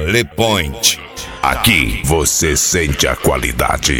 Le Point. Aqui você sente a qualidade.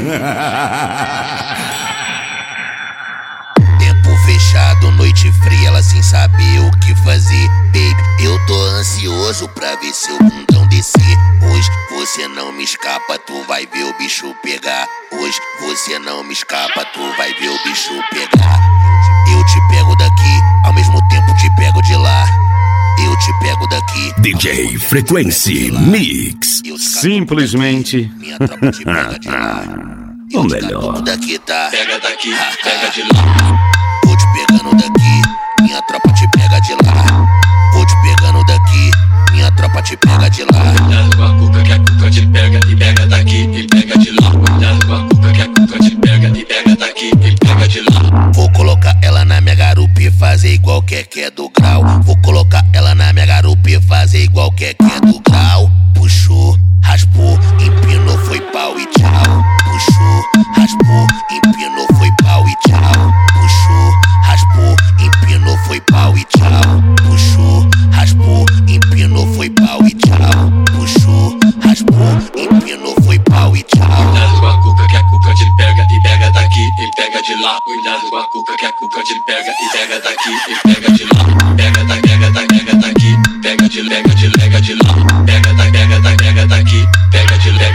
Tempo fechado, noite fria, ela sem saber o que fazer. Baby, eu tô ansioso pra ver seu bundão descer. Hoje você não me escapa, tu vai ver o bicho pegar. Hoje você não me escapa, tu vai ver o bicho pegar. Eu te pego daqui, ao mesmo tempo te pego de lá. Eu te pego daqui. DJ Frequency Mix. Simplesmente Minha tropa te pega de lá. O melhor. Daqui, tá? Pega daqui, pega de lá. Vou te pegando daqui, minha tropa te pega de lá. Vou te pegando daqui, minha tropa te pega de lá. Cuidado com a cuca que a cuca te pega e pega daqui e pega de lá. Cuidado com a cuca que a cuca te pega e pega daqui e pega de lá. Vou colocar ela na minha garupa e fazer igual que é do grau. Vou colocar ela na minha garupa e fazer igual que é do grau. Puxou, raspou, empinou, foi pau e tchau. Puxou, raspou, empinou, foi pau e tchau. Puxou, raspou, empinou, foi pau e tchau. Puxou, raspou, empinou, foi pau e tchau. Puxou, raspou, empinou, foi pau e tchau. Cuidado com a cuca que a cuca te pega e pega daqui e pega de lá. Cuidado com a cuca que a cuca te pega e pega daqui e pega de lá. Pega daqui, pega daqui, pega de lá. Pega daqui, pega daqui, pega de lá.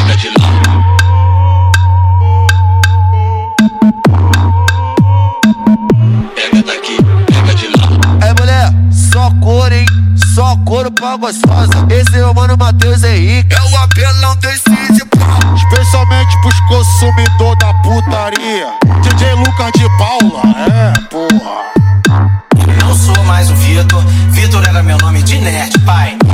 Pega daqui, pega de lá. Aí mulher, só couro, hein? Só couro pra gostosa. Esse é o mano Matheus Henrique. É o apelão desse de pau. Especialmente pros consumidores da putaria. DJ Lucas de Paula, porra. Não sou mais o Vitor, Vitor era meu nome de nerd, pai.